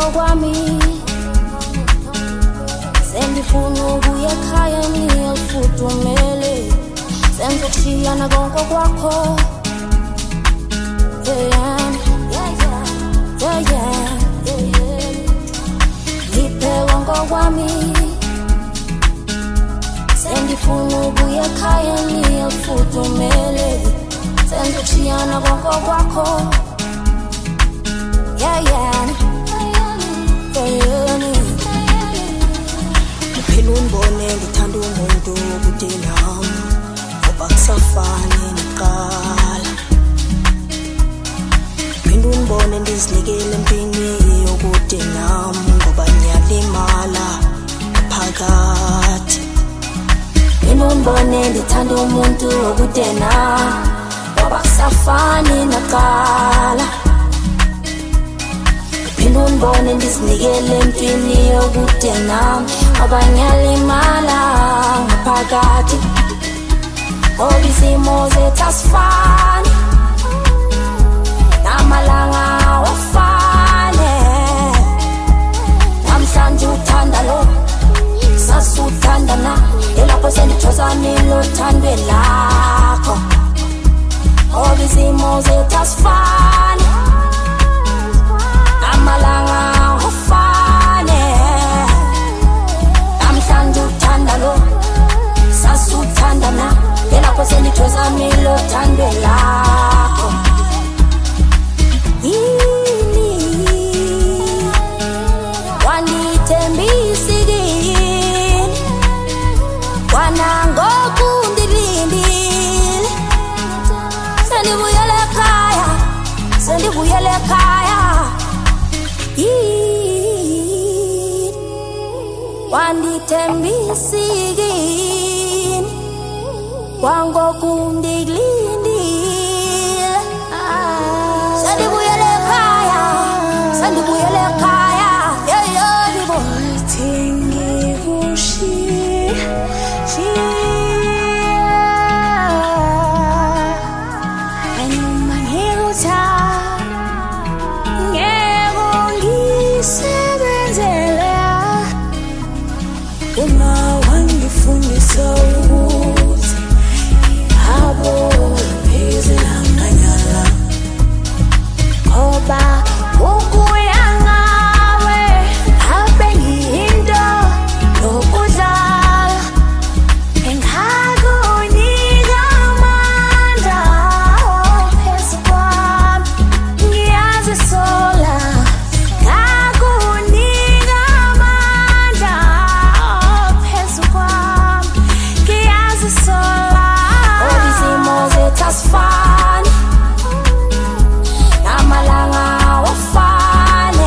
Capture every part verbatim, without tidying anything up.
kwami sendifuna ukuya ekhaya ngiyofudumele senzokushiyana konke kwakho yeah yeah yeah yeah yeah ngiphe konke kwami sendifuna ukuya ekhaya ngiyofudumele senzokushiyana konke kwakho yeah yeah Phela unibone ngithanda umuntu okude nami ngoba kusafani neqala. Phela unibone ndizinikele empini okude nami ngoba ngiyalimala phakathi. Phela unibone ngithanda umuntu okude nami ngoba kusafani neqala. Phela unibone ndizinikele empini okude nami ngoba ngiyalimala ngaphakathi. Ngoba izimo zethu asifani namalanga awafane. Namhlanje uthanda lo sasuthandana elapho sendithozanile othandwe lakho. Ngoba izimo zethu asifani namalanga awafane. Namhlanje uthanda lo sasuthandana elapho sendithozanile othandwe lakho. Yini wandithembisa kini kwanangoku ndilindile sendibuyele ekhaya sendibuyele ekhaya. Yini wandithembisa kini kwangoku ndilindile sendibuyele ekhaya sendibuyele ekhaya yeah yeah ndibo Ngikushiyile noma ngikuthanda ngeke ngisebenzele uma wangifundisa ukuthi abo phezela nganyala ngoba ukuya ngawe abe ngiyinto yokudlala engakunika amandla phezu kwami ngiyazisola ngakunika amandla phezu kwami ngiyazisola. Ngoba izimo zethu asifani namalanga awafane.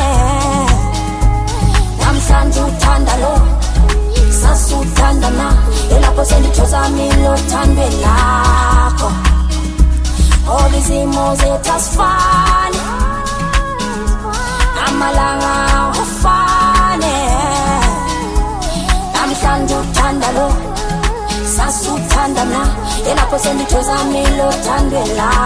Namhlanje uthanda lo sasuthandana elapho sendithozanile othandwe lakho. Ngoba izimo zethu asifani namalanga awafane. Namhlanje uthanda lo sasuthandana elapho sendithozanile othandwe lakho.